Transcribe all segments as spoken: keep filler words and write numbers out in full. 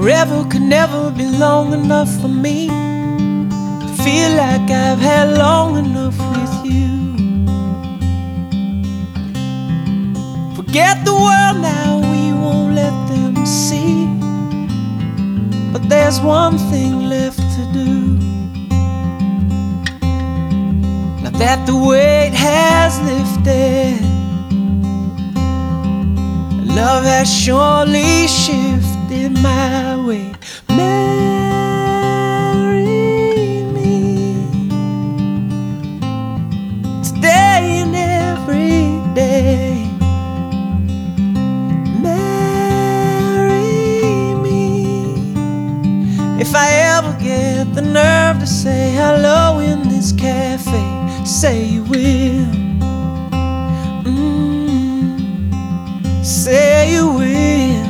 Forever could never be long enough for me to feel like I've had long enough with you. Forget the world now, we won't let them see. But there's one thing left to do. Now that the weight has lifted, love has surely shifted my way. Marry me today and every day. Marry me. If I ever get the nerve to say hello in this cafe, say you will. Say you will.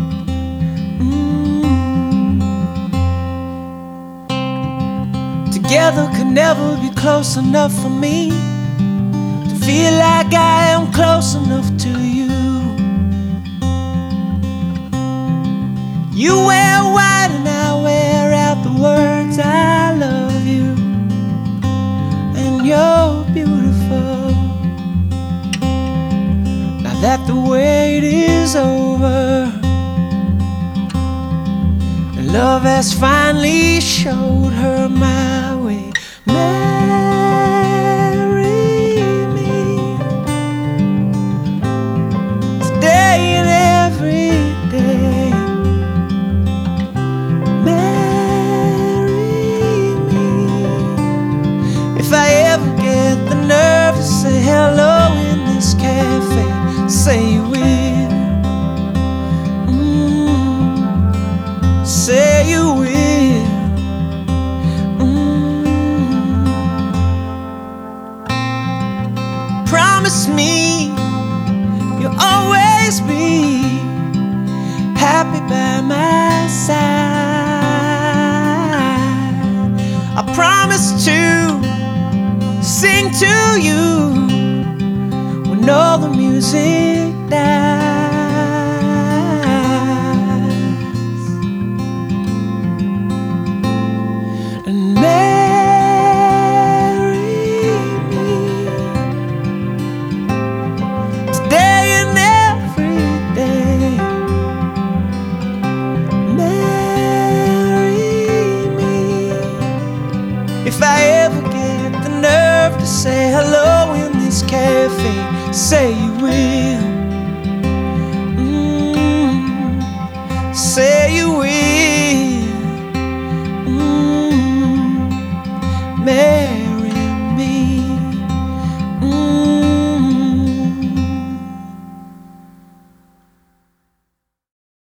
mm. Together could never be close enough for me to feel like I am close enough to you. You wear white and I wear out the words I love you, and you're beautiful. That the wait is over, and love has finally showed her my way. Marry me today and every day. Marry me. If I ever get the nerve to say hello in this cafe, say you will. mm. Say you will. mm. Promise me you'll always be happy by my side. I promise to sing to you when all the music dies. And marry me today and every day. Marry me. If I ever get the nerve to say hello in this cafe, say you will.